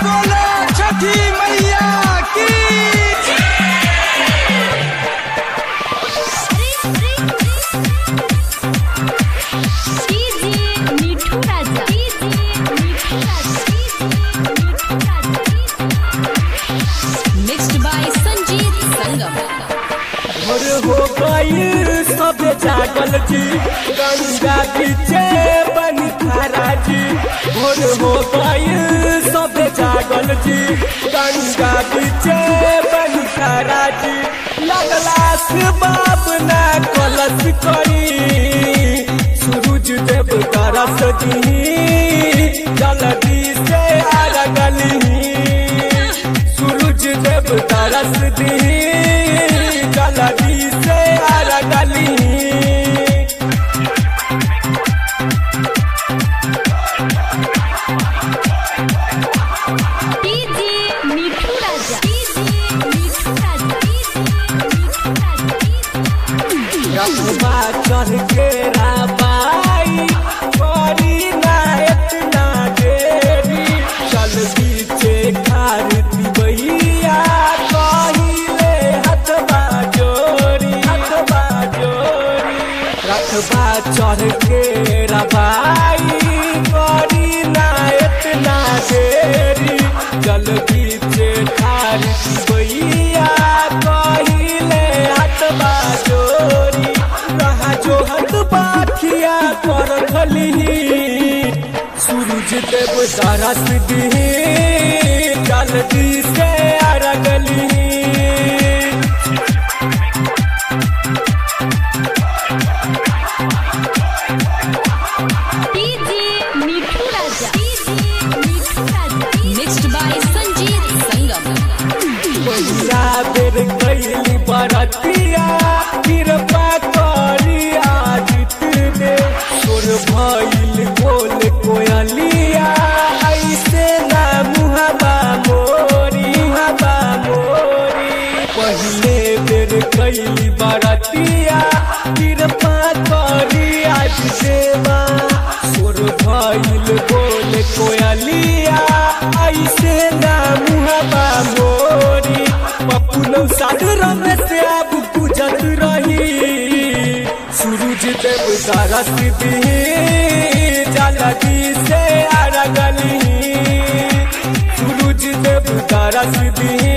बोलो छठी मैया की। Mithu Raja mixed by Sanjeet Sangam. भोर हो गई सब जागल जी, गंगा पीछे बनी खारा जी। भोर हो गई सब जागल जी, गंगा पीछे बनी खारा जी। लगला से बाप ना कलश करी, सूरज देव तरस दी, जल्दी से आरगली। सूरज देव तरस दी, जल्दी से आरगली। मिठू राजा रखबा चढ़ के राबाई, करी ना इतना देरी। चल पीछे खार दिवैया, कहिले हथबा जोरी, हथबा जोरी। रखबा चढ़ के राबाई, करी ना इतना देरी। चल पीछे खार दिवैया, कहिले हथबा जोरी। रहा जो हथ बाखिया कर खली, सूरज देव तरस दी, जल्दी से आरगली। Mithu Raja mixed by Sanjeet Sangam. पहिला बेर कैली बरतिया, कृपा करी आदित दे। तोर भइल बोल कोयलिया, ऐसे ना मुहबा मोरी, मुहबा मोरी। पहिले बेर कैली बरतिया, कृपा करी आदित देवा। तोर भइल बोल कोयलिया, ऐसे ना मुहबा मोरी। पपुलो सागर में से अब पूजत रही, सूरज देव तरस दी, जल्दी से आरगली। सूरज देव तरस दी,